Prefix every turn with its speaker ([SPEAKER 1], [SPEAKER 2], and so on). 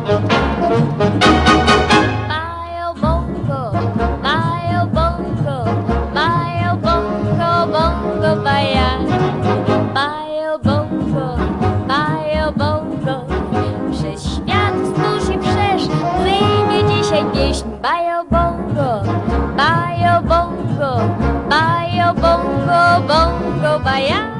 [SPEAKER 1] Bajo bongo, bajo bongo, bajo bongo, bongo baja. Bajo bongo, bajo bongo, przez świat wzdłuż i wszerz płynie dzisiaj pieśń. Bajo bongo, bajo bongo, bajo bongo, bongo baja.